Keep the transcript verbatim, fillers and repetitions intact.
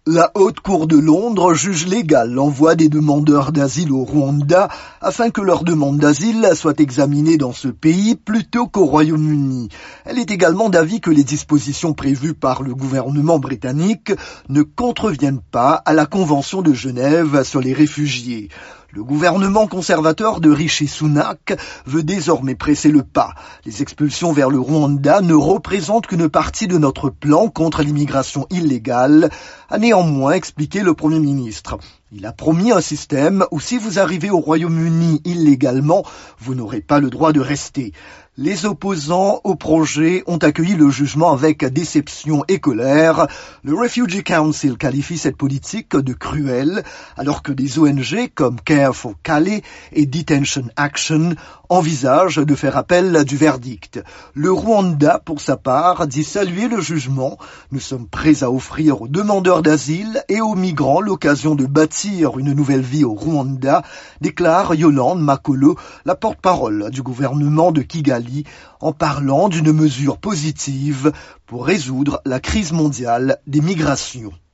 La Haute Cour de Londres juge légal l'envoi des demandeurs d'asile au Rwanda afin que leur demande d'asile soit examinée dans ce pays plutôt qu'au Royaume-Uni. Elle est également d'avis que les dispositions prévues par le gouvernement britannique ne contreviennent pas à la Convention de Genève sur les réfugiés. Le gouvernement conservateur de Rishi Sunak veut désormais presser le pas. Les expulsions vers le Rwanda ne représentent qu'une partie de notre plan contre l'immigration illégale, a néanmoins expliqué le Premier ministre. Il a promis un système où si vous arrivez au Royaume-Uni illégalement, vous n'aurez pas le droit de rester. Les opposants au projet ont accueilli le jugement avec déception et colère. Le Refugee Council qualifie cette politique de cruelle, alors que des O N G comme Care for Calais et Detention Action envisagent de faire appel du verdict. Le Rwanda, pour sa part, dit saluer le jugement. Nous sommes prêts à offrir aux demandeurs d'asile et aux migrants l'occasion de bâtir une nouvelle vie au Rwanda, déclare Yolande Makolo, la porte-parole du gouvernement de Kigali, en parlant d'une mesure positive pour résoudre la crise mondiale des migrations.